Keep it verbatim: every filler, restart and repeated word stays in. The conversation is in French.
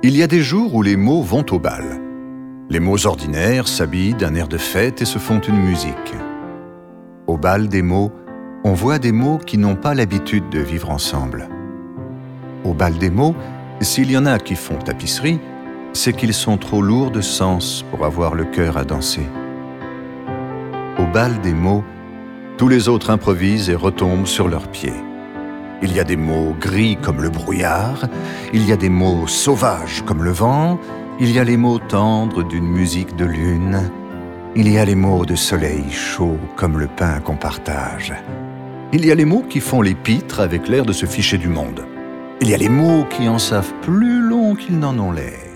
Il y a des jours où les mots vont au bal. Les mots ordinaires s'habillent d'un air de fête et se font une musique. Au bal des mots, on voit des mots qui n'ont pas l'habitude de vivre ensemble. Au bal des mots, s'il y en a qui font tapisserie, c'est qu'ils sont trop lourds de sens pour avoir le cœur à danser. Au bal des mots, tous les autres improvisent et retombent sur leurs pieds. Il y a des mots gris comme le brouillard, il y a des mots sauvages comme le vent, il y a les mots tendres d'une musique de lune, il y a les mots de soleil chaud comme le pain qu'on partage. Il y a les mots qui font les pitres avec l'air de se ficher du monde. Il y a les mots qui en savent plus long qu'ils n'en ont l'air.